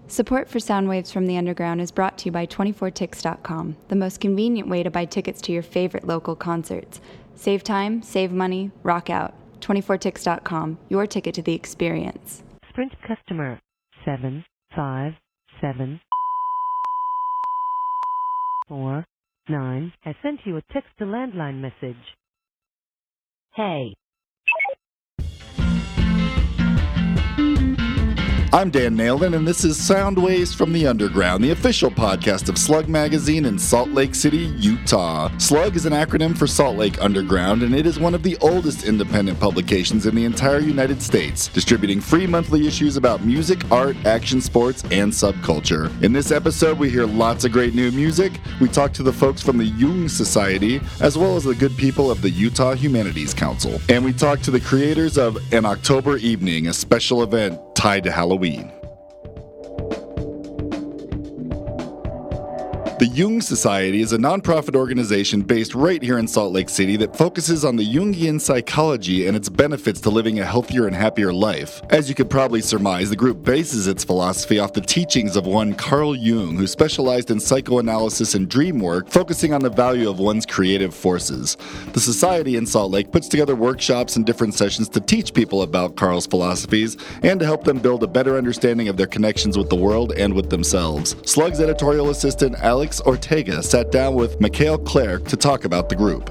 Support for Soundwaves from the Underground is brought to you by 24tix.com, the most convenient way to buy tickets to your favorite local concerts. Save time, save money, rock out. 24tix.com, your ticket to the experience. Sprint customer 75749 has sent you a text-to-landline message. Hey. I'm Dan Nalen, and this is Soundwaves from the Underground, the official podcast of Slug Magazine in Salt Lake City, Utah. Slug is an acronym for Salt Lake Underground, and it is one of the oldest independent publications in the entire United States, distributing free monthly issues about music, art, action sports, and subculture. In this episode, we hear lots of great new music. We talk to the folks from the Jung Society, as well as the good people of the Utah Humanities Council. And we talk to the creators of An October Evening, a special event tied to Halloween. The Jung Society is a nonprofit organization based right here in Salt Lake City that focuses on the Jungian psychology and its benefits to living a healthier and happier life. As you could probably surmise, the group bases its philosophy off the teachings of one Carl Jung, who specialized in psychoanalysis and dream work, focusing on the value of one's creative forces. The Society in Salt Lake puts together workshops and different sessions to teach people about Carl's philosophies and to help them build a better understanding of their connections with the world and with themselves. Slug's editorial assistant, Alex Ortega, sat down with Mikhail Clark to talk about the group.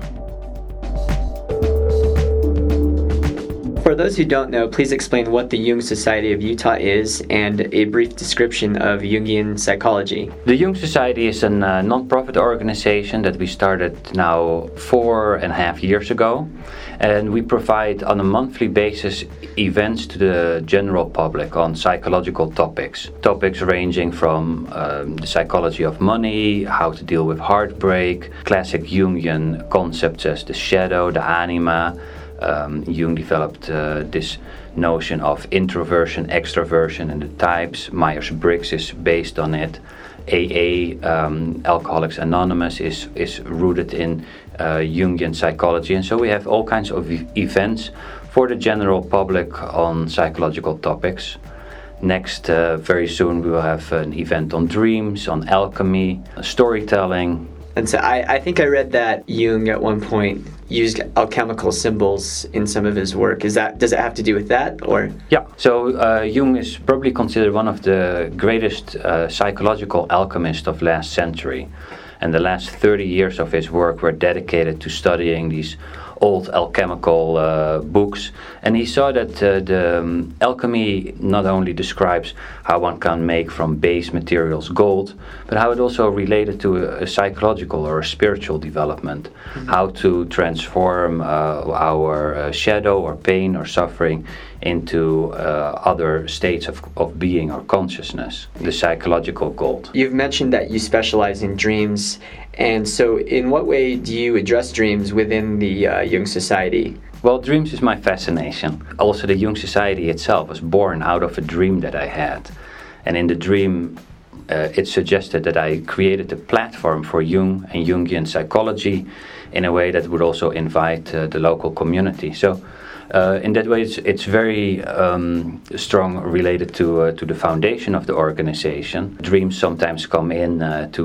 For those who don't know, please explain what the Jung Society of Utah is and a brief description of Jungian psychology. The Jung Society is a non-profit organization that we started now 4.5 years ago, and we provide on a monthly basis events to the general public on psychological topics ranging from the psychology of money, how to deal with heartbreak, classic Jungian concepts as the shadow, the anima. Jung developed this notion of introversion, extroversion, and the types. Myers-Briggs is based on it. AA, Alcoholics Anonymous, is rooted in Jungian psychology. And so we have all kinds of events for the general public on psychological topics. Next, very soon, we will have an event on dreams, on alchemy, storytelling. And so I think I read that Jung at one point used alchemical symbols in some of his work. Does it have to do with that, or? Yeah. So Jung is probably considered one of the greatest psychological alchemists of last century, and the last 30 years of his work were dedicated to studying these old alchemical books, and he saw that the alchemy not only describes how one can make from base materials gold, but how it also related to a psychological or a spiritual development, how to transform our shadow or pain or suffering into other states of being or consciousness, the psychological gold. You've mentioned that you specialize in dreams, and so in what way do you address dreams within the Jung Society? Well, dreams is my fascination. Also, the Jung Society itself was born out of a dream that I had. And in the dream, it suggested that I created a platform for Jung and Jungian psychology in a way that would also invite the local community. So in that way, it's very strong related to the foundation of the organization. Dreams sometimes come in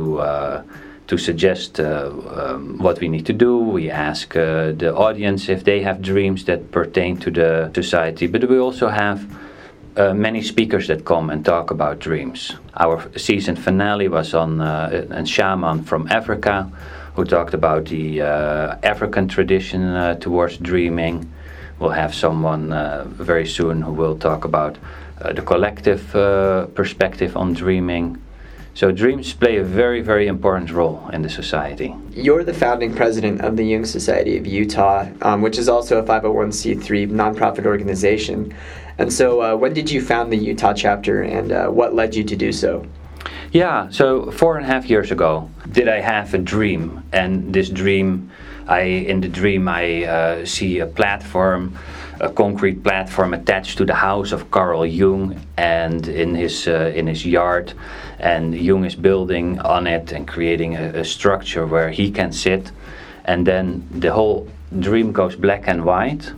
to suggest what we need to do. We ask the audience if they have dreams that pertain to the society, but we also have many speakers that come and talk about dreams. Our season finale was on a shaman from Africa who talked about the African tradition towards dreaming. We'll have someone very soon who will talk about the collective perspective on dreaming. So dreams play a very, very important role in the society. You're the founding president of the Jung Society of Utah, which is also a 501c3 nonprofit organization. And so when did you found the Utah chapter, and what led you to do so? Yeah, so 4.5 years ago, did I have a dream. And this dream, in the dream I see a platform, a concrete platform attached to the house of Carl Jung, and in his yard, and Jung is building on it and creating a structure where he can sit, and then the whole dream goes black and white,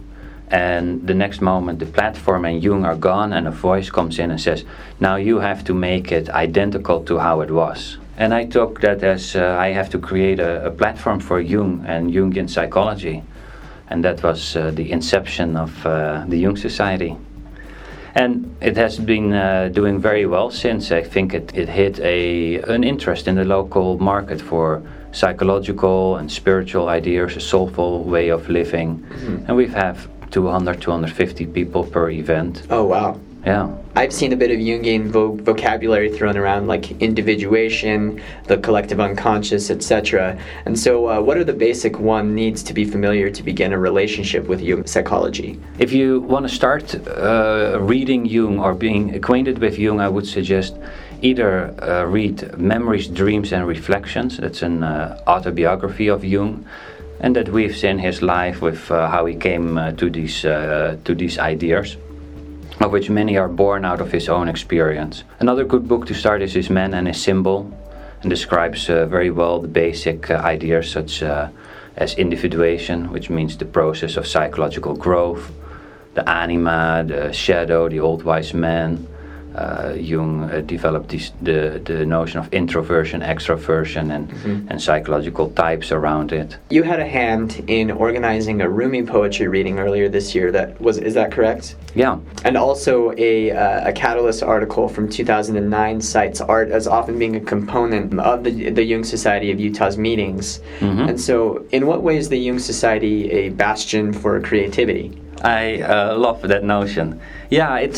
and the next moment the platform and Jung are gone, and a voice comes in and says, now you have to make it identical to how it was. And I took that as I have to create a platform for Jung and Jungian psychology. And that was the inception of the Jung Society. And it has been doing very well since. I think it hit an interest in the local market for psychological and spiritual ideas, a soulful way of living. Mm-hmm. And we have 250 people per event. Oh, wow. Yeah. I've seen a bit of Jungian vocabulary thrown around, like individuation, the collective unconscious, etc. And so what are the basic one needs to be familiar to begin a relationship with Jung psychology? If you want to start reading Jung or being acquainted with Jung, I would suggest either read Memories, Dreams and Reflections. That's an autobiography of Jung, and that weaves in his life with how he came to these ideas, of which many are born out of his own experience. Another good book to start is His Man and His Symbol, and describes very well the basic ideas such as individuation, which means the process of psychological growth, the anima, the shadow, the old wise man. Jung developed the notion of introversion, extroversion, and psychological types around it. You had a hand in organizing a Rumi poetry reading earlier this year. Is that correct? Yeah. And also a Catalyst article from 2009 cites art as often being a component of the Jung Society of Utah's meetings. Mm-hmm. And so, in what way is the Jung Society a bastion for creativity? I love that notion. Yeah, it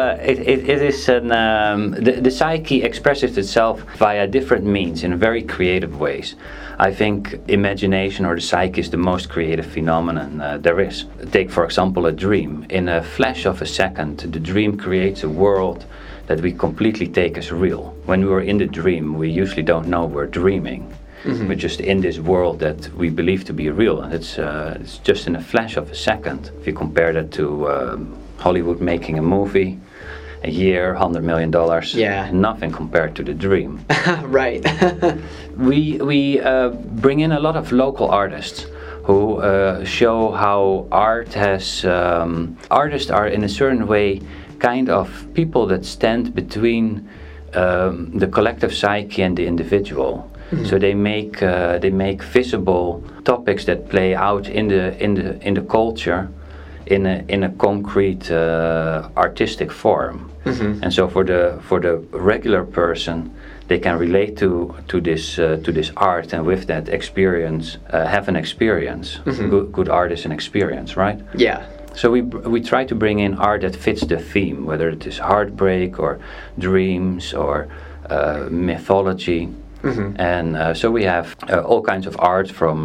is the psyche expresses itself via different means in very creative ways. I think imagination or the psyche is the most creative phenomenon there is. Take, for example, a dream. In a flash of a second, the dream creates a world that we completely take as real. When we're in the dream, we usually don't know we're dreaming. Mm-hmm. We're just in this world that we believe to be real, and it's just in a flash of a second. If you compare that to Hollywood making a movie, a year, $100 million, nothing compared to the dream. Right. We bring in a lot of local artists who show how art has... artists are in a certain way kind of people that stand between the collective psyche and the individual. Mm-hmm. So they make visible topics that play out in the culture in a concrete artistic form. Mm-hmm. And so for the regular person, they can relate to this art, and with that experience have an experience. Mm-hmm. Good art is an experience, right? Yeah. So we try to bring in art that fits the theme, whether it is heartbreak or dreams or mythology. Mm-hmm. And so we have all kinds of art from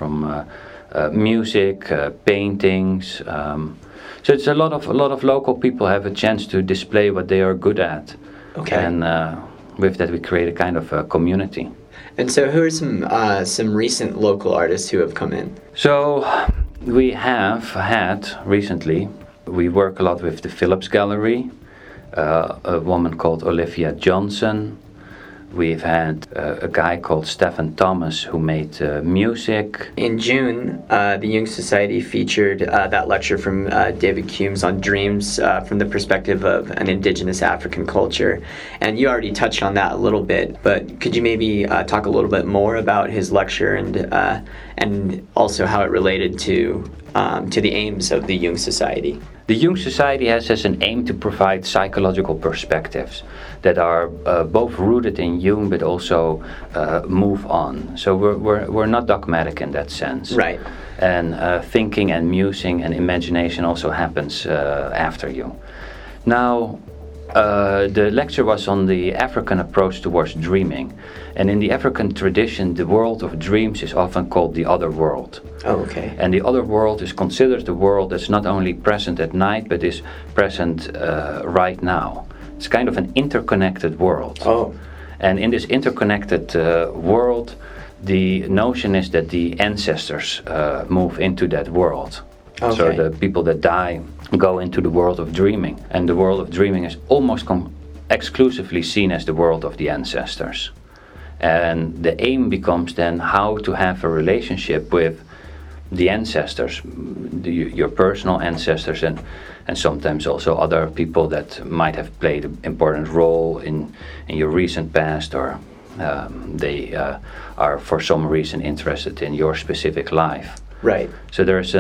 music, paintings. So it's a lot of local people have a chance to display what they are good at. Okay. And with that we create a kind of a community. And so who are some recent local artists who have come in? So we have had recently, we work a lot with the Phillips Gallery, a woman called Olivia Johnson. We've had a guy called Stephen Thomas who made music. In June, the Jung Society featured that lecture from David Humes on dreams from the perspective of an indigenous African culture. And you already touched on that a little bit, but could you maybe talk a little bit more about his lecture and also how it related to the aims of the Jung Society? The Jung Society has as an aim to provide psychological perspectives that are both rooted in Jung but also move on. So we're not dogmatic in that sense. Right. And thinking and musing and imagination also happens after Jung. Now, the lecture was on the African approach towards dreaming. And in the African tradition, the world of dreams is often called the other world. Oh, okay. And the other world is considered the world that's not only present at night, but is present right now. It's kind of an interconnected world. Oh. And in this interconnected world, the notion is that the ancestors move into that world. Okay. So the people that die go into the world of dreaming. And the world of dreaming is almost exclusively seen as the world of the ancestors. And the aim becomes then how to have a relationship with the ancestors, your personal ancestors, and sometimes also other people that might have played an important role in your recent past, or they are for some reason interested in your specific life. Right. So there's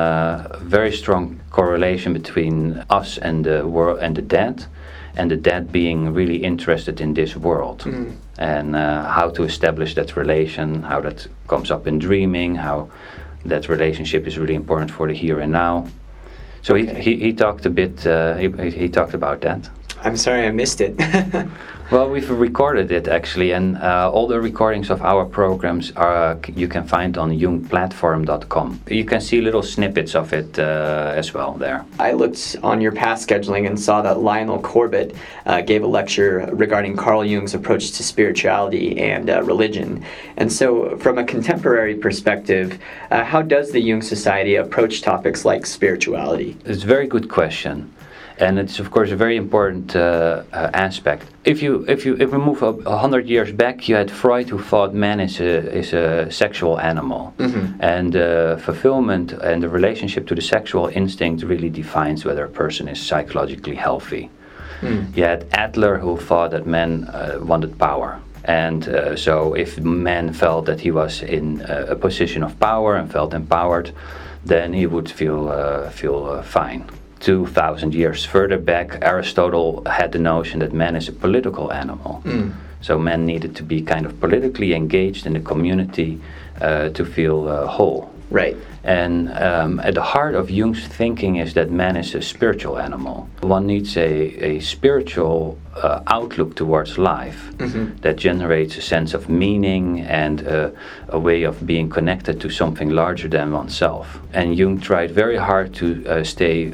a very strong correlation between us and the world and the dead, and the dead being really interested in this world, and how to establish that relation, how that comes up in dreaming, how that relationship is really important for the here and now. So he talked a bit. He talked about that. I'm sorry I missed it. Well, we've recorded it actually, and all the recordings of our programs you can find on jungplatform.com. You can see little snippets of it as well there. I looked on your past scheduling and saw that Lionel Corbett gave a lecture regarding Carl Jung's approach to spirituality and religion. And so, from a contemporary perspective, how does the Jung Society approach topics like spirituality? It's a very good question. And it's of course a very important aspect. If we move 100 years back, you had Freud, who thought man is a sexual animal, and fulfillment and the relationship to the sexual instinct really defines whether a person is psychologically healthy. You had Adler, who thought that men wanted power. And so if man felt that he was in a position of power and felt empowered, then he would feel fine. 2,000 years further back, Aristotle had the notion that man is a political animal. So man needed to be kind of politically engaged in the community to feel whole. Right. And at the heart of Jung's thinking is that man is a spiritual animal. One needs a spiritual outlook towards life that generates a sense of meaning and a way of being connected to something larger than oneself. And Jung tried very hard to stay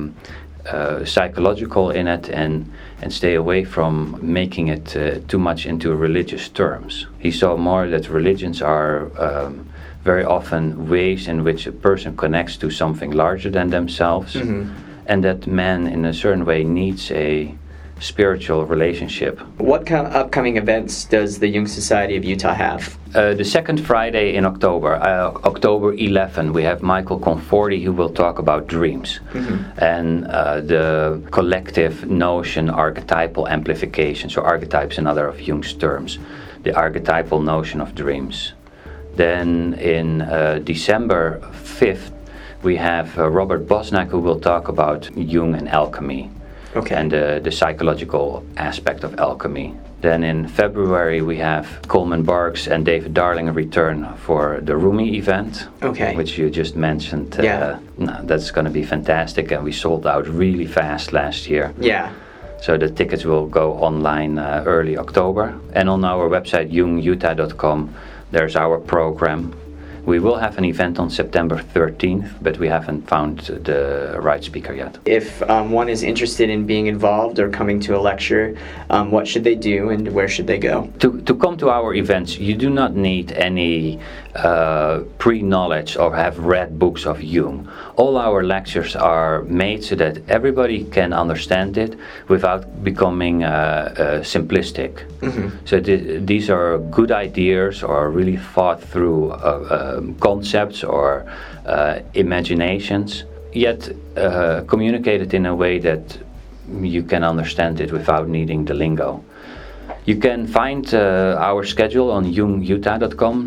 psychological in it and stay away from making it too much into religious terms. He saw more that religions are very often ways in which a person connects to something larger than themselves, and that man in a certain way needs a spiritual relationship. What kind of upcoming events does the Jung Society of Utah have? The second Friday in October, October 11, we have Michael Conforti, who will talk about dreams and the collective notion, archetypal amplification. So archetype is another of Jung's terms, the archetypal notion of dreams. Then in December 5th, we have Robert Bosnak, who will talk about Jung and alchemy, and the psychological aspect of alchemy. Then in February, we have Coleman Barks and David Darling return for the Rumi event, which you just mentioned. That's going to be fantastic, and we sold out really fast last year. Yeah. So the tickets will go online early October. And on our website, jungutah.com, there's our program. We will have an event on September 13th, but we haven't found the right speaker yet. If one is interested in being involved or coming to a lecture, what should they do and where should they go? To come to our events, you do not need any pre-knowledge or have read books of Jung. All our lectures are made so that everybody can understand it without becoming simplistic. So these are good ideas or really thought through concepts or imaginations, yet communicated in a way that you can understand it without needing the lingo. You can find our schedule on jungutah.com,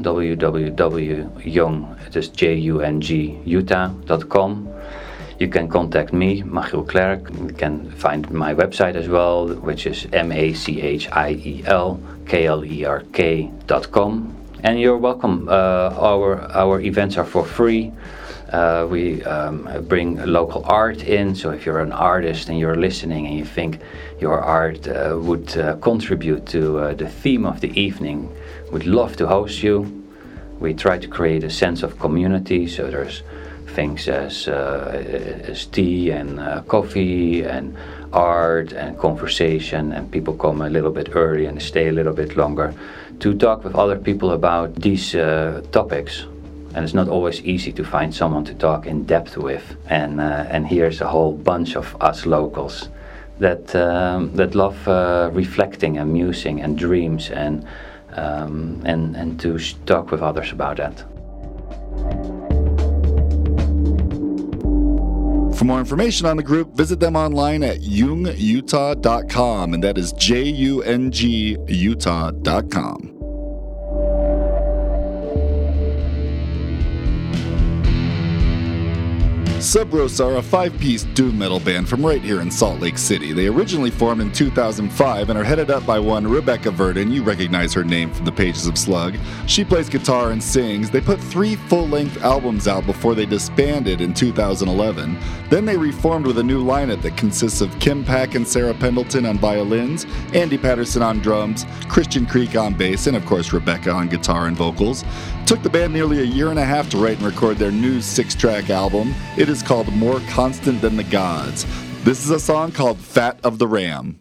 www.jung, it is Jung, utah.com. You can contact me, Machiel Klerk. You can find my website as well, which is machielklerk.com. And you're welcome. Our events are for free. We bring local art in, so if you're an artist and you're listening and you think your art would contribute to the theme of the evening, we'd love to host you. We try to create a sense of community, so there's things as tea and coffee and art and conversation, and people come a little bit early and stay a little bit longer to talk with other people about these topics. And it's not always easy to find someone to talk in depth with. And here's a whole bunch of us locals that love reflecting and musing and dreams and to talk with others about that. For more information on the group, visit them online at jungutah.com, and that is JUNG Utah.com. Subrosa are a 5-piece doom metal band from right here in Salt Lake City. They originally formed in 2005 and are headed up by one Rebecca Verdon. You recognize her name from the pages of Slug. She plays guitar and sings. They put 3 full-length albums out before they disbanded in 2011. Then they reformed with a new lineup that consists of Kim Pack and Sarah Pendleton on violins, Andy Patterson on drums, Christian Creek on bass, and of course Rebecca on guitar and vocals. It took the band nearly a year and a half to write and record their new 6-track album. It is called More Constant Than the Gods. This is a song called Fat of the Ram.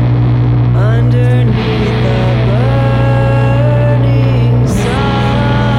Underneath the burning sun.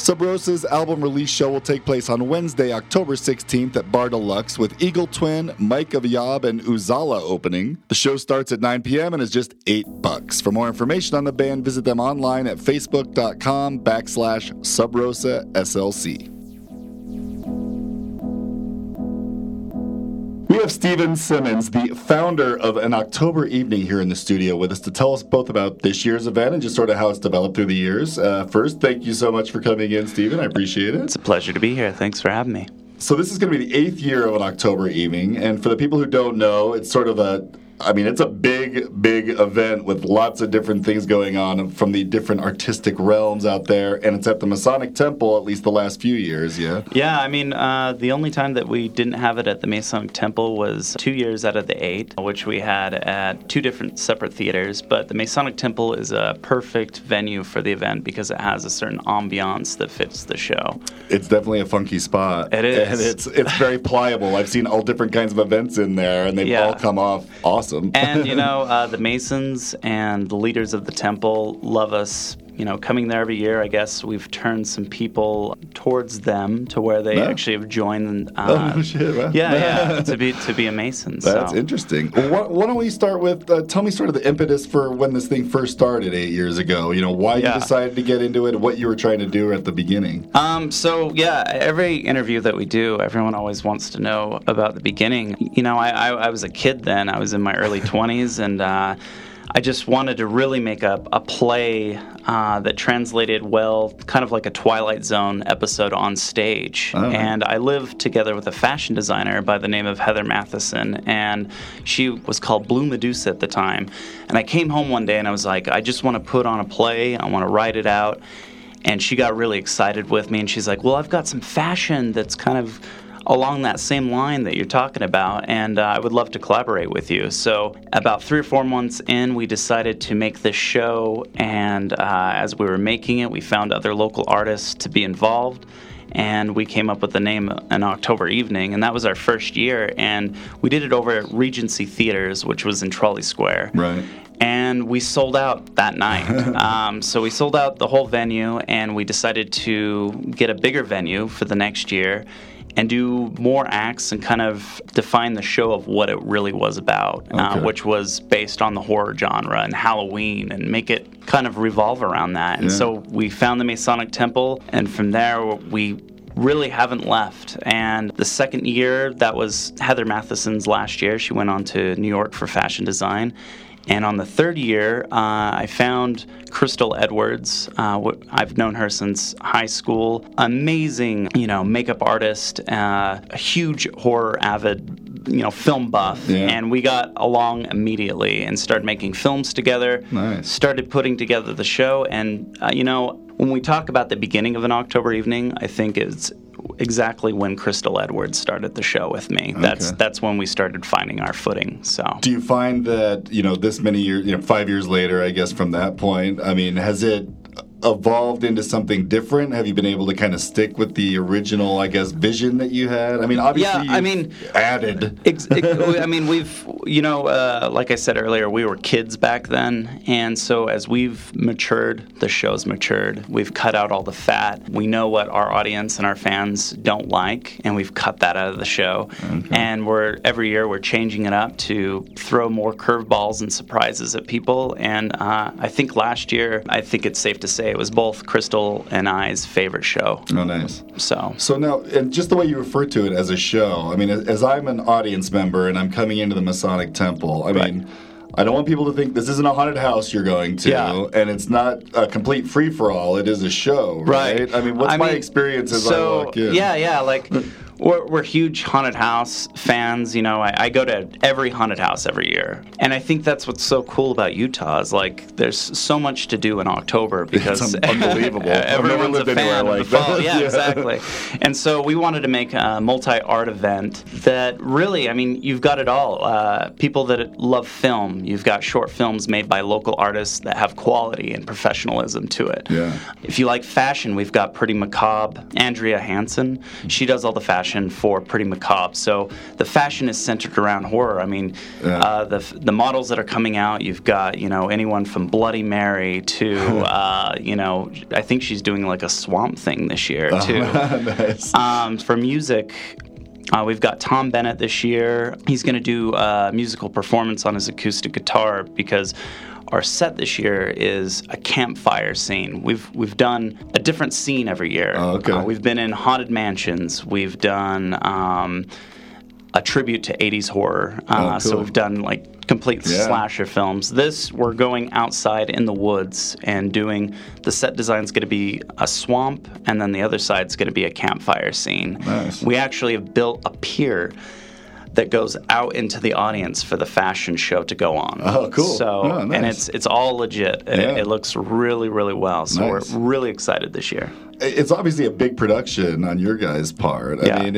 Sub Rosa's album release show will take place on Wednesday, October 16th at Bar Deluxe with Eagle Twin, Mike of Yob, and Uzala opening. The show starts at 9 p.m. and is just $8. For more information on the band, visit them online at facebook.com/Sub Rosa SLC. We have Steven Simmons, the founder of An October Evening, here in the studio with us to tell us both about this year's event and just sort of how it's developed through the years. First, thank you so much for coming in, Steven. I appreciate it. It's a pleasure to be here. Thanks for having me. So this is going to be the 8th year of An October Evening, and for the people who don't know, it's sort of it's a big event with lots of different things going on from the different artistic realms out there, and it's at the Masonic Temple at least the last few years, yeah? Yeah, the only time that we didn't have it at the Masonic Temple was 2 years out of the 8, which we had at 2 different separate theaters, but the Masonic Temple is a perfect venue for the event because it has a certain ambiance that fits the show. It's definitely a funky spot. It is. And it's very pliable. I've seen all different kinds of events in there, and they've all come off awesome. And, the Masons and the leaders of the temple love us. Coming there every year, I guess we've turned some people towards them to where they actually have joined. Shit, wow. Yeah, to be a Mason. That's interesting. Well, why don't we start with, tell me sort of the impetus for when this thing first started 8 years ago. Why you decided to get into it, what you were trying to do at the beginning. Every interview that we do, everyone always wants to know about the beginning. I was a kid then. I was in my early 20s, and I just wanted to really make a play that translated well, kind of like a Twilight Zone episode on stage. Oh. And I lived together with a fashion designer by the name of Heather Matheson, and she was called Blue Medusa at the time. And I came home one day and I was like, I just want to put on a play, I want to write it out. And she got really excited with me, and she's like, well, I've got some fashion that's kind of along that same line that you're talking about, and I would love to collaborate with you. So about 3 or 4 months in, we decided to make this show, and as we were making it, we found other local artists to be involved, and we came up with the name An October Evening, and that was our first year, and we did it over at Regency Theaters, which was in Trolley Square. Right. And we sold out that night. So we sold out the whole venue, and we decided to get a bigger venue for the next year and do more acts and kind of define the show of what it really was about, which was based on the horror genre and Halloween, and make it kind of revolve around that. And so we found the Masonic Temple, and from there we really haven't left. And the second year, that was Heather Matheson's last year. She went on to New York for fashion design. And on the third year, I found Crystal Edwards. I've known her since high school. Amazing, makeup artist, a huge horror avid, film buff. Yeah. And we got along immediately and started making films together. Nice. Started putting together the show. And, when we talk about the beginning of An October Evening, I think it's exactly when Crystal Edwards started the show with me. That's when we started finding our footing. So, do you find that this many years, 5 years later, I guess from that point, has it evolved into something different? Have you been able to kind of stick with the original, I guess, vision that you had? Obviously, added. We've, like I said earlier, we were kids back then, and so as we've matured, the show's matured. We've cut out all the fat. We know what our audience and our fans don't like, and we've cut that out of the show. Okay. And every year we're changing it up to throw more curveballs and surprises at people. And I think last year, I think it's safe to say, it was both Crystal and I's favorite show. Oh, nice. So now, and just the way you refer to it as a show, as I'm an audience member and I'm coming into the Masonic Temple, I don't want people to think this isn't a haunted house you're going to, and it's not a complete free-for-all. It is a show, right? What's my experience as I walk in? We're huge haunted house fans. I go to every haunted house every year. And I think that's what's so cool about Utah is, there's so much to do in October because it's unbelievable. Everyone's a fan of the fall. Yeah, exactly. And so we wanted to make a multi-art event that really, you've got it all. People that love film. You've got short films made by local artists that have quality and professionalism to it. Yeah. If you like fashion, we've got Pretty Macabre, Andrea Hansen. She does all the fashion fashion for Pretty Macabre. So the fashion is centered around horror. I mean, the models that are coming out, you've got, anyone from Bloody Mary to, I think she's doing like a Swamp Thing this year too. Nice. For music, we've got Tom Bennett this year. He's going to do a musical performance on his acoustic guitar because our set this year is a campfire scene. We've done a different scene every year. Oh, okay. We've been in haunted mansions. We've done a tribute to 80s horror. Cool. So we've done like complete slasher films. This, we're going outside in the woods and doing, the set design's going to be a swamp, and then the other side's going to be a campfire scene. Nice. We actually have built a pier that goes out into the audience for the fashion show to go on. Oh, cool. So, nice. and it's all legit. It looks really, really well. So Nice. we're really excited this year. It's obviously a big production on your guys' part. Yeah. I mean,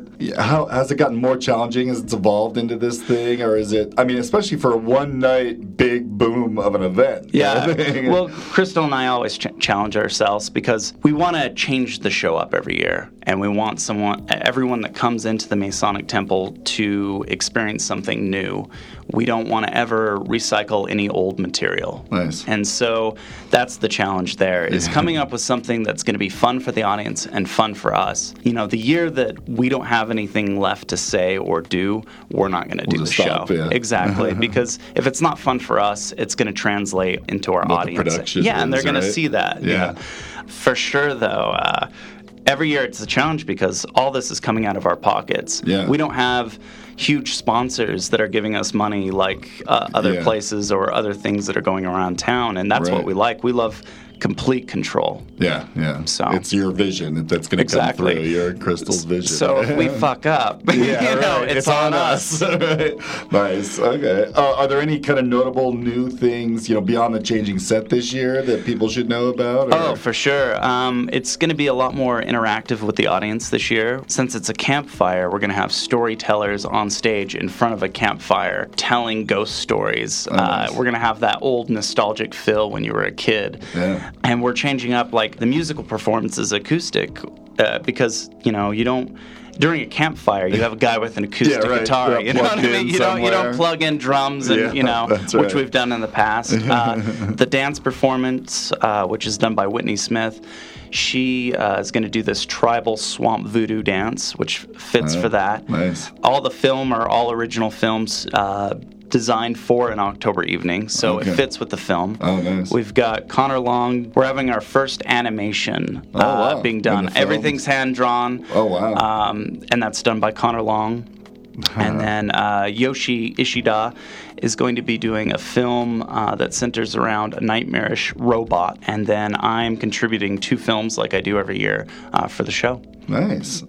how has it gotten more challenging as it's evolved into this thing, or is it? I mean, especially for a one-night big boom of an event. Yeah. Well, Crystal and I always challenge ourselves because we want to change the show up every year, and we want everyone that comes into the Masonic Temple to experience something new. We don't want to ever recycle any old material. Nice. And so that's the challenge there, is coming up with something that's going to be fun for the audience and fun for us. The year that we don't have anything left to say or do, we're not going to do the stop, show. yeah. Exactly. Because if it's not fun for us, it's going to translate into our What the audience. production And they're is, going right? to see that. Yeah. For sure, though. Every year it's a challenge because all this is coming out of our pockets. Yeah. We don't have huge sponsors that are giving us money like other places or other things that are going around town, and that's Right. what we like. We love complete control. Yeah. So it's your vision that's going to come through, your Crystal's vision. So if we fuck up, it's on us. Right. Nice. Okay. Are there any kind of notable new things, beyond the changing set this year that people should know about? Or? Oh, for sure. It's going to be a lot more interactive with the audience this year. Since it's a campfire, we're going to have storytellers on stage in front of a campfire telling ghost stories. Nice. We're going to have that old nostalgic feel when you were a kid. Yeah. And we're changing up, like, the musical performances acoustic because, you don't... During a campfire, you have a guy with an acoustic guitar. You know what I mean? You don't plug in drums, and that's which right. we've done in the past. The dance performance, which is done by Whitney Smith, she is going to do this tribal swamp voodoo dance, which fits for that. Nice. All the film are all original films. Designed for an October evening, so it fits with the film. Oh, nice. We've got Connor Long. We're having our first animation being In done. the film? Everything's hand-drawn. Oh, wow. And that's done by Connor Long. And then Yoshi Ishida is going to be doing a film that centers around a nightmarish robot. And then I'm contributing 2 films like I do every year for the show. Nice.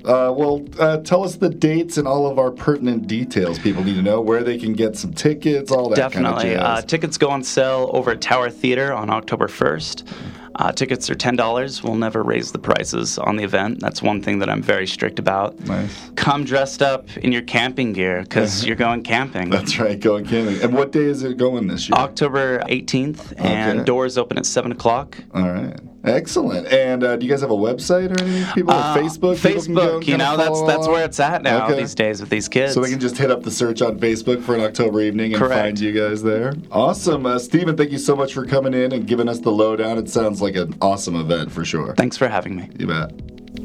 Tell us the dates and all of our pertinent details people need to know, where they can get some tickets, all that Definitely. kind of jazz. Tickets go on sale over at Tower Theater on October 1st. Tickets are $10. We'll never raise the prices on the event. That's one thing that I'm very strict about. Nice. Come dressed up in your camping gear because you're going camping. That's right, going camping. And what day is it going this year? October 18th, and doors open at 7 o'clock. All right. Excellent. And do you guys have a website or anything? People have Facebook? People can go and that's where it's at now Okay. these days with these kids. So they can just hit up the search on Facebook for an October evening and Correct. find you guys there. Awesome. Stephen, thank you so much for coming in and giving us the lowdown. It sounds like an awesome event for sure. Thanks for having me. You bet.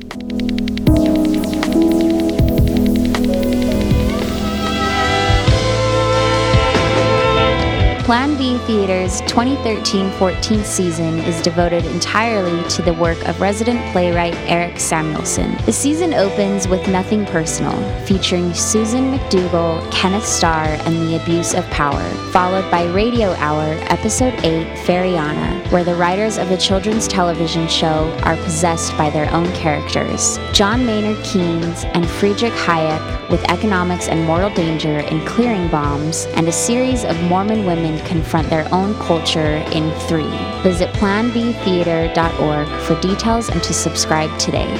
Plan B Theater's 2013-14 season is devoted entirely to the work of resident playwright Eric Samuelson. The season opens with Nothing Personal, featuring Susan McDougall, Kenneth Starr, and the Abuse of Power, followed by Radio Hour, Episode 8, Feriana, where the writers of the children's television show are possessed by their own characters. John Maynard Keynes and Friedrich Hayek with economics and moral danger in Clearing Bombs, and a series of Mormon women confront their own culture in 3. Visit planbtheater.org for details and to subscribe today.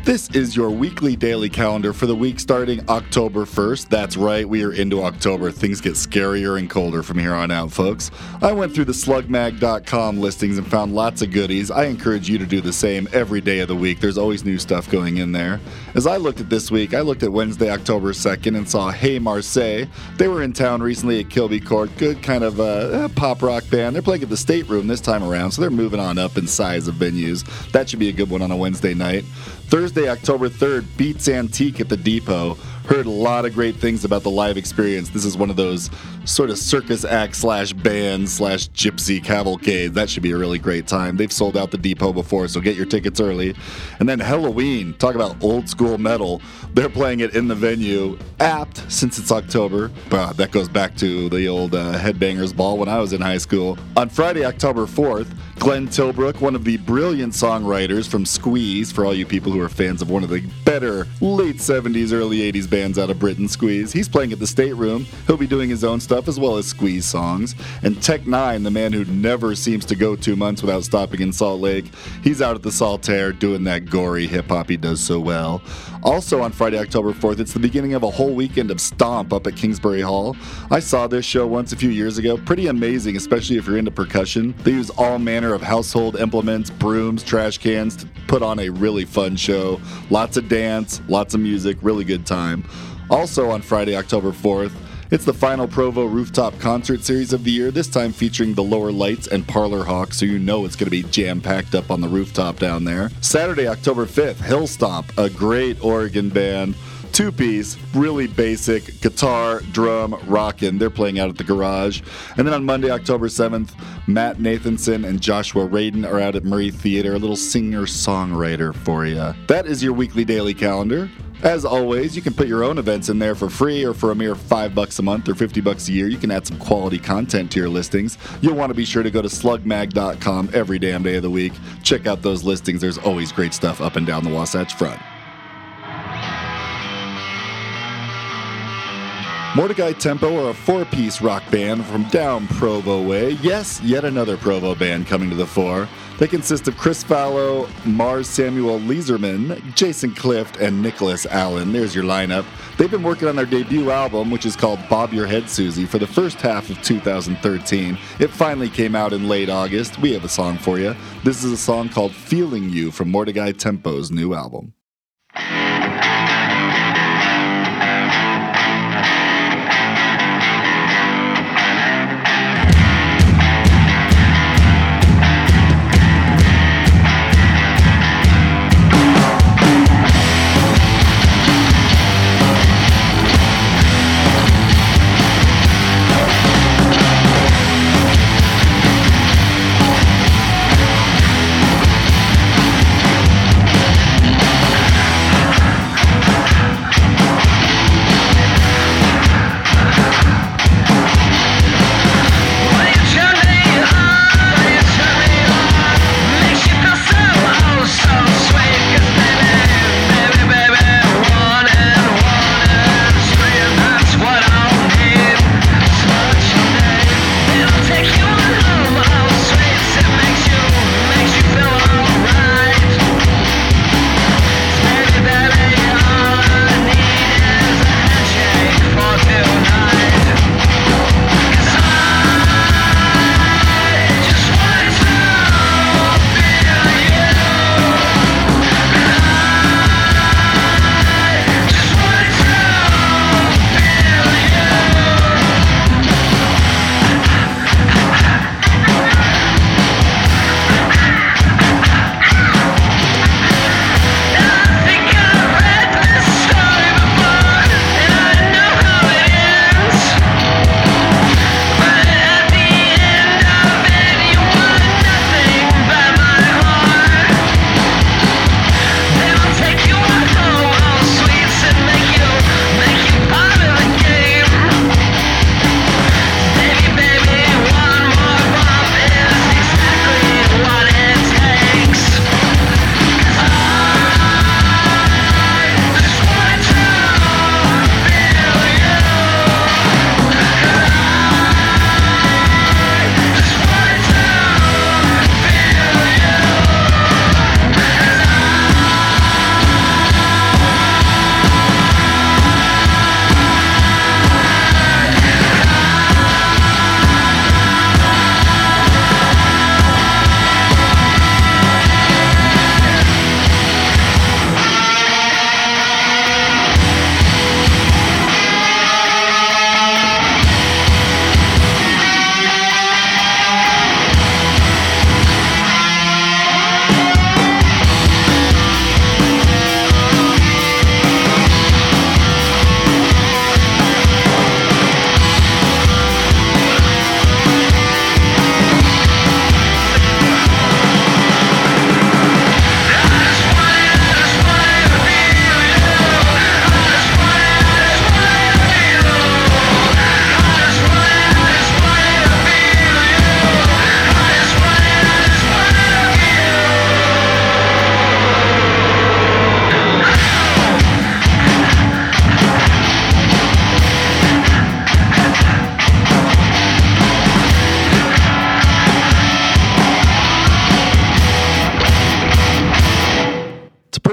This is your weekly daily calendar for the week starting October 1st. That's right, we are into October. Things get scarier and colder from here on out, folks. I went through the slugmag.com listings and found lots of goodies. I encourage you to do the same every day of the week. There's always new stuff going in there. As I looked at this week, I looked at Wednesday, October 2nd and saw Hey Marseille. They were in town recently at Kilby Court. Good kind of pop rock band. They're playing at the State Room this time around, so they're moving on up in size of venues. That should be a good one on a Wednesday night. Thursday, October 3rd, Beats Antique at the Depot. Heard a lot of great things about the live experience. This is one of those sort of circus act / band / gypsy cavalcade. That should be a really great time. They've sold out the Depot before, so get your tickets early. And then Helloween, talk about old school metal. They're playing it in the venue, apt since it's October. That goes back to the old Headbangers Ball when I was in high school. On Friday, October 4th, Glenn Tilbrook, one of the brilliant songwriters from Squeeze, for all you people who are fans of one of the better late 70s, early 80s bands out of Britain, Squeeze. He's playing at the State Room. He'll be doing his own stuff as well as Squeeze songs. And Tech Nine, the man who never seems to go 2 months without stopping in Salt Lake, he's out at the Saltaire doing that gory hip-hop he does so well. Also on Friday, October 4th, it's the beginning of a whole weekend of Stomp up at Kingsbury Hall. I saw this show once a few years ago. Pretty amazing, especially if you're into percussion. They use all manner of household implements, brooms, trash cans to put on a really fun show. Lots of dance, lots of music, really good time. Also on Friday, October 4th, it's the final Provo Rooftop Concert Series of the year, this time featuring the Lower Lights and Parlor Hawk, so you know it's going to be jam-packed up on the rooftop down there. Saturday, October 5th, Hill Stomp, a great Oregon band. Two-piece, really basic, guitar, drum, rockin'. They're playing out at the Garage. And then on Monday, October 7th, Matt Nathanson and Joshua Radin are out at Murray Theater, a little singer-songwriter for you. That is your weekly daily calendar. As always, you can put your own events in there for free or for a mere $5 a month or $50 a year. You can add some quality content to your listings. You'll want to be sure to go to slugmag.com every damn day of the week. Check out those listings. There's always great stuff up and down the Wasatch Front. Mordecai Tempo are a 4-piece rock band from down Provo way. Yes, yet another Provo band coming to the fore. They consist of Chris Fallow, Mars Samuel Leeserman, Jason Clift, and Nicholas Allen. There's your lineup. They've been working on their debut album, which is called Bob Your Head Susie, for the first half of 2013. It finally came out in late August. We have a song for you. This is a song called Feeling You from Mordecai Tempo's new album.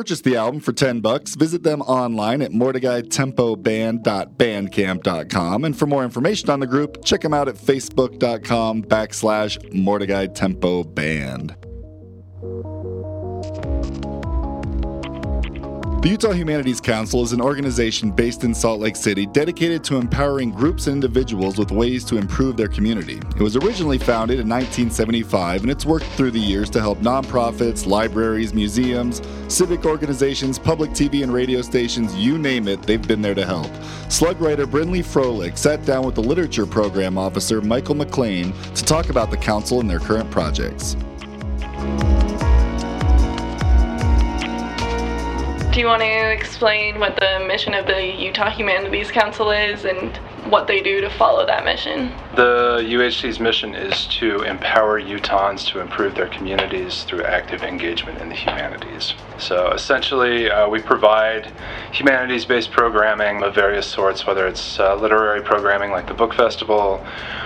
purchase the album for $10, visit them online at mordecaiTempoBand.bandcamp.com. And for more information on the group, check them out at facebook.com/Mordecai Tempo Band. The Utah Humanities Council is an organization based in Salt Lake City dedicated to empowering groups and individuals with ways to improve their community. It was originally founded in 1975, and it's worked through the years to help nonprofits, libraries, museums, civic organizations, public TV and radio stations, you name it, they've been there to help. Slug writer Brinley Froelich sat down with the Literature Program Officer Michael McLean to talk about the council and their current projects. Do you want to explain what the mission of the Utah Humanities Council is and what they do to follow that mission? The UHC's mission is to empower Utahns to improve their communities through active engagement in the humanities. So essentially, we provide humanities-based programming of various sorts, whether it's literary programming like the Book Festival,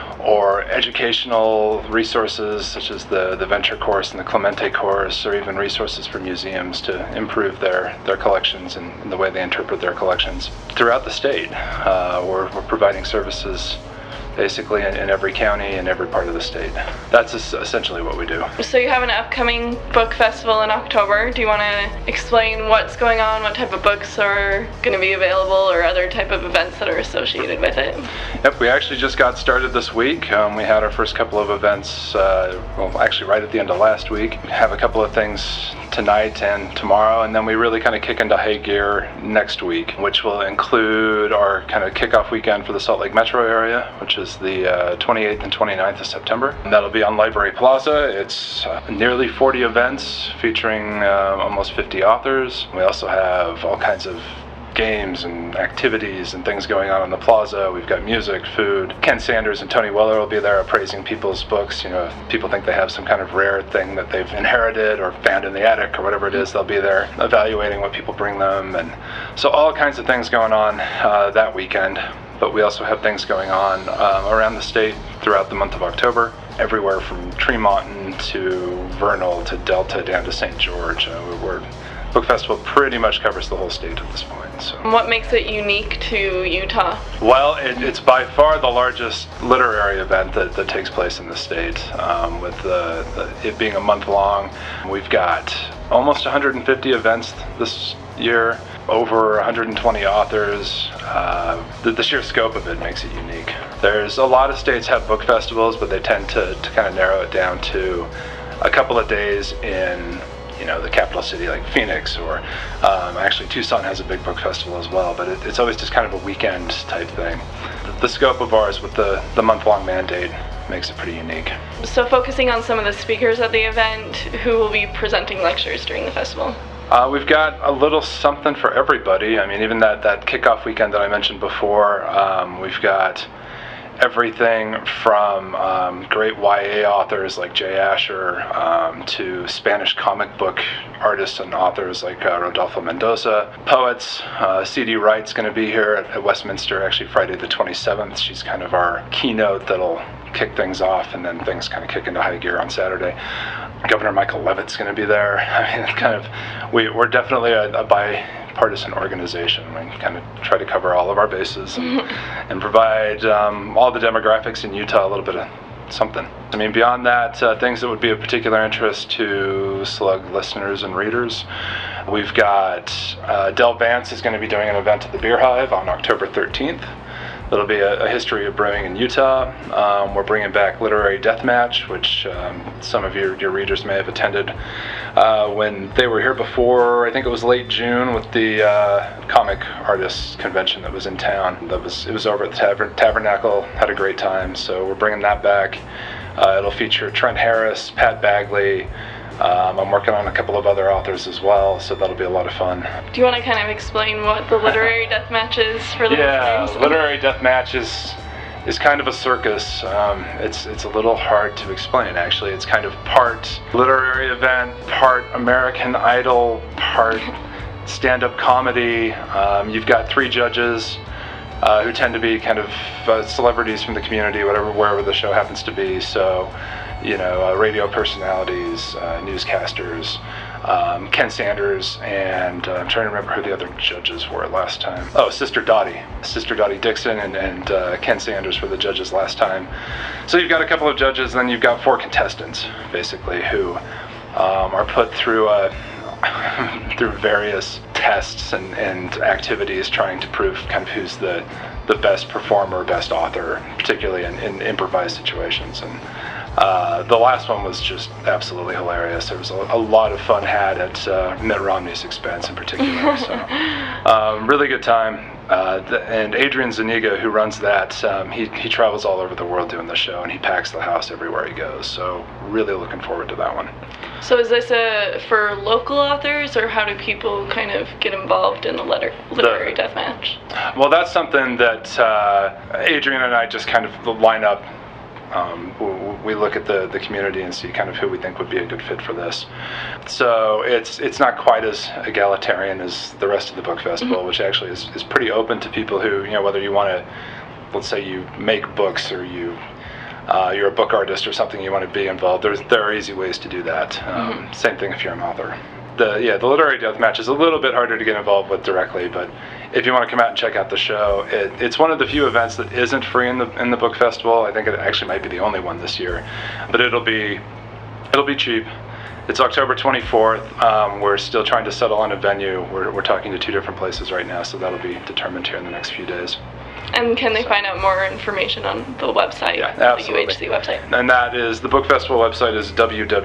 or educational resources such as the Venture course and the Clemente course, or even resources for museums to improve their collections and the way they interpret their collections. Throughout the state, we're providing services basically in every county and every part of the state. That's essentially what we do. So you have an upcoming book festival in October. Do you want to explain what's going on, what type of books are going to be available, or other type of events that are associated with it? Yep, we actually just got started this week. We had our first couple of events, actually right at the end of last week. We have a couple of things tonight and tomorrow, and then we really kind of kick into high gear next week, which will include our kind of kickoff weekend for the Salt Lake metro area, which is the 28th and 29th of September. And that'll be on Library Plaza. It's nearly 40 events featuring almost 50 authors. We also have all kinds of games and activities and things going on the plaza. We've got music, food. Ken Sanders and Tony Weller will be there appraising people's books. You know, if people think they have some kind of rare thing that they've inherited or found in the attic or whatever it is, they'll be there evaluating what people bring them. And so all kinds of things going on that weekend. But we also have things going on around the state throughout the month of October, everywhere from Tremonton to Vernal to Delta down to St. George. Book Festival pretty much covers the whole state at this point. So. What makes it unique to Utah? Well, it's by far the largest literary event that takes place in the state. With it being a month long, we've got almost 150 events this year, over 120 authors. The sheer scope of it makes it unique. There's a lot of states have book festivals, but they tend to kind of narrow it down to a couple of days in the capital city like Phoenix, or actually Tucson has a big book festival as well, but it's always just kind of a weekend type thing. The scope of ours with the month-long mandate makes it pretty unique. So focusing on some of the speakers at the event, who will be presenting lectures during the festival? We've got a little something for everybody. I mean, even that kickoff weekend that I mentioned before, we've got everything from great YA authors like Jay Asher to Spanish comic book artists and authors like Rodolfo Mendoza. Poets, C.D. Wright's going to be here at Westminster actually Friday the 27th. She's kind of our keynote that'll kick things off, and then things kind of kick into high gear on Saturday. Governor Michael Levitt's going to be there. I mean, we're definitely a bipartisan organization. We kind of try to cover all of our bases and provide all the demographics in Utah a little bit of something. I mean, beyond that, things that would be of particular interest to Slug listeners and readers. We've got Del Vance is going to be doing an event at the Beer Hive on October 13th. That'll be a history of brewing in Utah. We're bringing back Literary Deathmatch, which some of your readers may have attended when they were here before. I think it was late June with the comic artists convention that was in town. It was over at the Tabernacle. Had a great time, so we're bringing that back. It'll feature Trent Harris, Pat Bagley. I'm working on a couple of other authors as well, so that'll be a lot of fun. Do you want to kind of explain what the Literary Deathmatch is for the listeners? Yeah, Literary Deathmatch is kind of a circus. It's a little hard to explain, actually. It's kind of part literary event, part American Idol, part stand-up comedy. You've got 3 judges who tend to be kind of celebrities from the community, wherever the show happens to be. So, radio personalities, newscasters, Ken Sanders, and I'm trying to remember who the other judges were last time. Oh, Sister Dottie Dixon, and Ken Sanders were the judges last time. So you've got a couple of judges, and then you've got 4 contestants, basically, who are put through through various tests and activities trying to prove kind of who's the best performer, best author, particularly in improvised situations. And the last one was just absolutely hilarious. There was a lot of fun had at Mitt Romney's expense in particular. So really good time. And Adrian Zuniga, who runs that, he travels all over the world doing the show, and he packs the house everywhere he goes. So really looking forward to that one. So is this for local authors, or how do people kind of get involved in the literary deathmatch? Well, that's something that Adrian and I just kind of line up. We look at the community and see kind of who we think would be a good fit for this. So it's not quite as egalitarian as the rest of the book festival, which actually is pretty open to people who, whether you want to, let's say you make books, or you're a book artist or something, you want to be involved. There are easy ways to do that. Same thing if you're an author. The literary deathmatch is a little bit harder to get involved with directly, but if you want to come out and check out the show, it's one of the few events that isn't free in the book festival. I think it actually might be the only one this year, but it'll be cheap. It's October 24th. We're still trying to settle on a venue. We're talking to 2 different places right now, so that'll be determined here in the next few days. And can they find out more information on the website, the UHC website? And that is, the book festival website is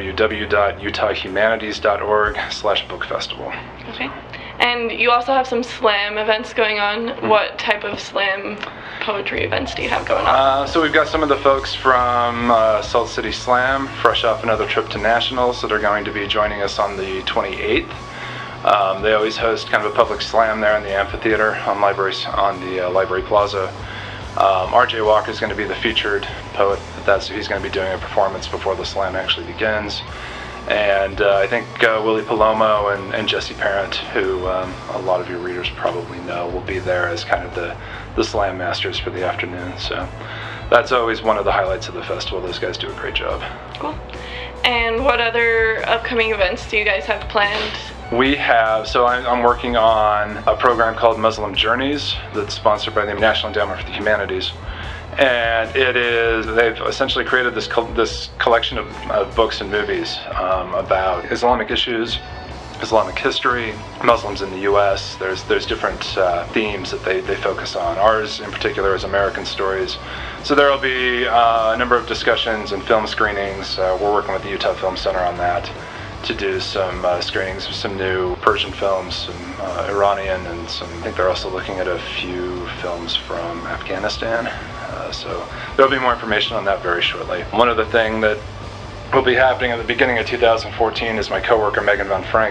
www.utahhumanities.org/bookfestival. Okay. And you also have some slam events going on. What type of slam poetry events do you have going on? So we've got some of the folks from Salt City Slam, fresh off another trip to Nationals, so they're going to be joining us on the 28th. They always host kind of a public slam there in the amphitheater on the Library Plaza. R.J. Walker is going to be the featured poet at that, so he's going to be doing a performance before the slam actually begins. And I think Willie Palomo and Jesse Parent, who a lot of your readers probably know, will be there as kind of the slam masters for the afternoon. So that's always one of the highlights of the festival. Those guys do a great job. Cool. And what other upcoming events do you guys have planned? We have, so I'm working on a program called Muslim Journeys that's sponsored by the National Endowment for the Humanities. And they've essentially created this collection of books and movies about Islamic issues, Islamic history, Muslims in the U.S. There's different themes that they focus on. Ours in particular is American stories. So there will be a number of discussions and film screenings. We're working with the Utah Film Center on that to do some screenings of some new Persian films, some Iranian, and I think they're also looking at a few films from Afghanistan. So there'll be more information on that very shortly. One other thing that will be happening at the beginning of 2014 is my coworker Megan Van Frank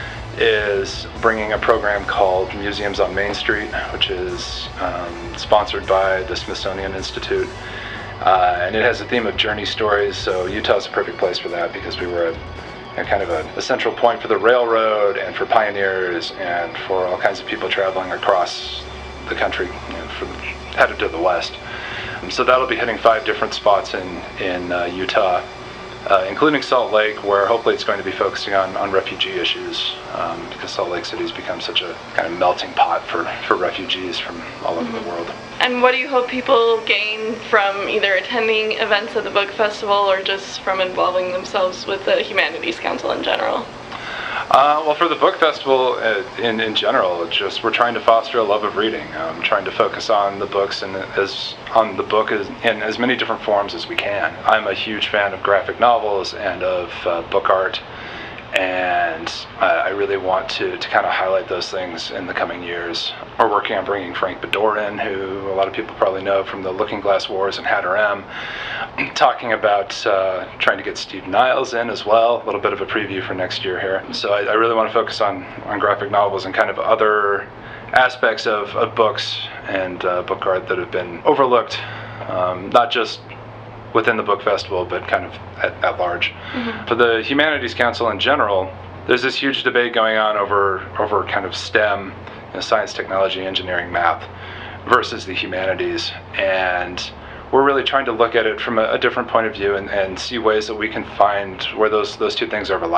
is bringing a program called Museums on Main Street, which is sponsored by the Smithsonian Institute. And it has a theme of journey stories, so Utah's a perfect place for that because we were kind of a central point for the railroad and for pioneers and for all kinds of people traveling across the country, headed to the west. So that'll be hitting 5 different spots in Utah, including Salt Lake, where hopefully it's going to be focusing on refugee issues, because Salt Lake City's become such a kind of melting pot for refugees from all over the world. And what do you hope people gain from either attending events at the book festival or just from involving themselves with the Humanities Council in general? Well, for the book festival in general, it's just we're trying to foster a love of reading, trying to focus on the books and on the book in as many different forms as we can. I'm a huge fan of graphic novels and of book art, and I really want to kind of highlight those things in the coming years. We're working on bringing Frank Bedore in, who a lot of people probably know from the Looking Glass Wars and Hatter M, talking about trying to get Steve Niles in as well, a little bit of a preview for next year here. So I really want to focus on graphic novels and kind of other aspects of books and book art that have been overlooked, not just within the book festival, but kind of at large. For the Humanities Council in general, there's this huge debate going on over kind of STEM, science, technology, engineering, math, versus the humanities. And we're really trying to look at it from a different point of view and see ways that we can find where those 2 things overlap.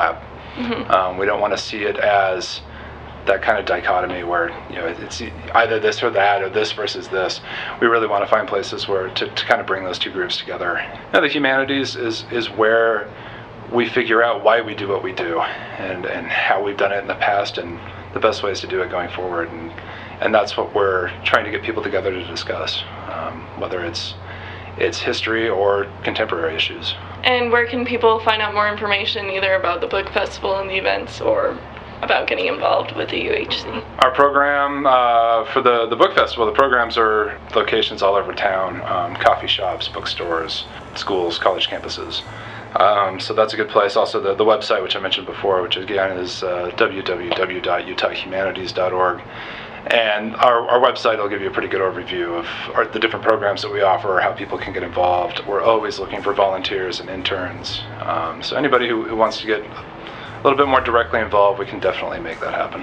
We don't want to see it as that kind of dichotomy where it's either this or that or this versus this. We really want to find places where to kind of bring those two groups together. Now, the humanities is where we figure out why we do what we do and how we've done it in the past and the best ways to do it going forward. And that's what we're trying to get people together to discuss, whether it's history or contemporary issues. And where can people find out more information either about the book festival and the events or about getting involved with the UHC? Our program for the book festival, the programs are locations all over town, coffee shops, bookstores, schools, college campuses. So that's a good place. Also the website, which I mentioned before, which again is www.utahhumanities.org. And our website will give you a pretty good overview of the different programs that we offer, how people can get involved. We're always looking for volunteers and interns. So anybody who wants to get a little bit more directly involved, we can definitely make that happen.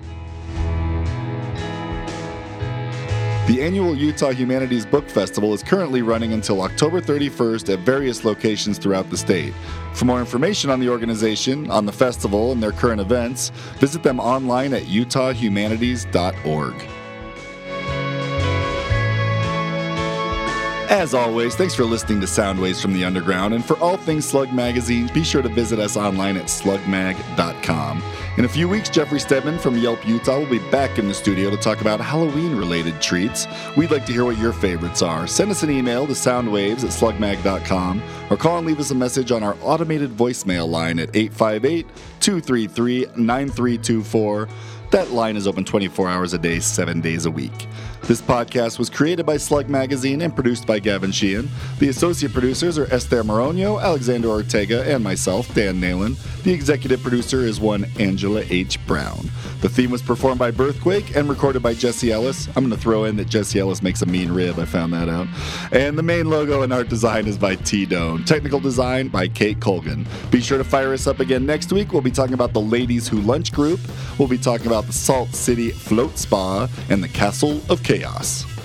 The annual Utah Humanities Book Festival is currently running until October 31st at various locations throughout the state. For more information on the organization, on the festival, and their current events, visit them online at utahhumanities.org. As always, thanks for listening to Soundwaves from the Underground, and for all things Slug Magazine, be sure to visit us online at slugmag.com. In a few weeks, Jeffrey Stedman from Yelp Utah will be back in the studio to talk about Halloween-related treats. We'd like to hear what your favorites are. Send us an email to soundwaves@slugmag.com or call and leave us a message on our automated voicemail line at 858-233-9324. That line is open 24 hours a day, 7 days a week. This podcast was created by Slug Magazine and produced by Gavin Sheehan. The associate producers are Esther Moronio, Alexander Ortega, and myself, Dan Nalen. The executive producer is one Angela H. Brown. The theme was performed by Birthquake and recorded by Jesse Ellis. I'm going to throw in that Jesse Ellis makes a mean rib. I found that out. And the main logo and art design is by T-Done. Technical design by Kate Colgan. Be sure to fire us up again next week. We'll be talking about the Ladies Who Lunch Group. We'll be talking about the Salt City Float Spa and the Castle of Chaos.